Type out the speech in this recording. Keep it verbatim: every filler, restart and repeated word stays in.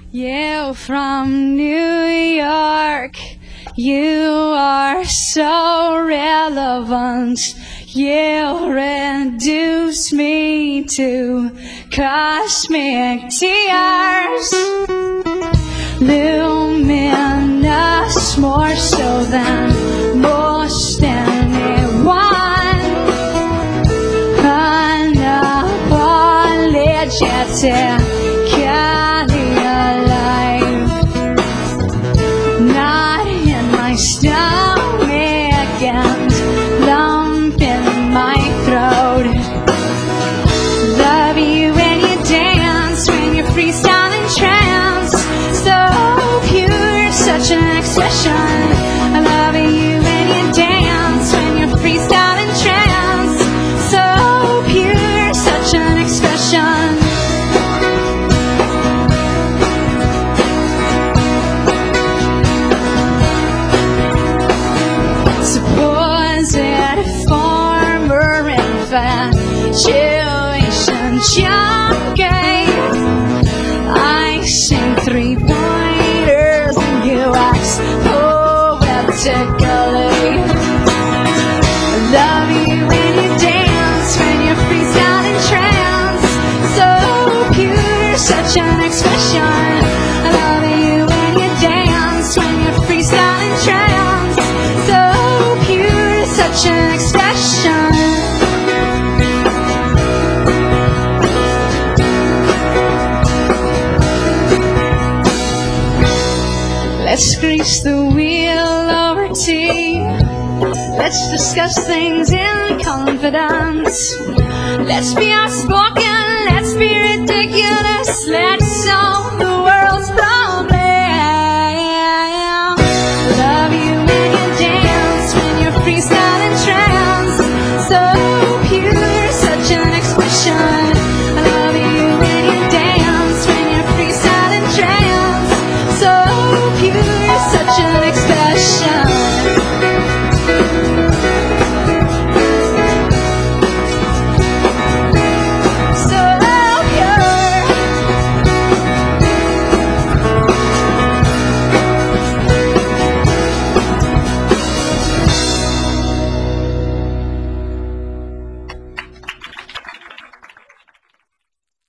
You from New York, you are so relevant. You reduce me to cosmic tears, luminous more so than most anyone. Unapologetically alive, not in my stomach and lump in my throat. Love you when you dance, when you freestyle in trance, so pure, such an expression. I love you when you dance, when you freestyle in trance, so pure, such an expression. Former infatuation junkie, I sing three pointers and you act poetically. Love you when you dance, when you freestyle in trance, so pure, such an expression. I love you when you dance, when you freestyle in trance, so pure, such an expression. Let's grease the wheel over tea. Let's discuss things in confidence. Let's be outspoken, let's be ridiculous. Let's all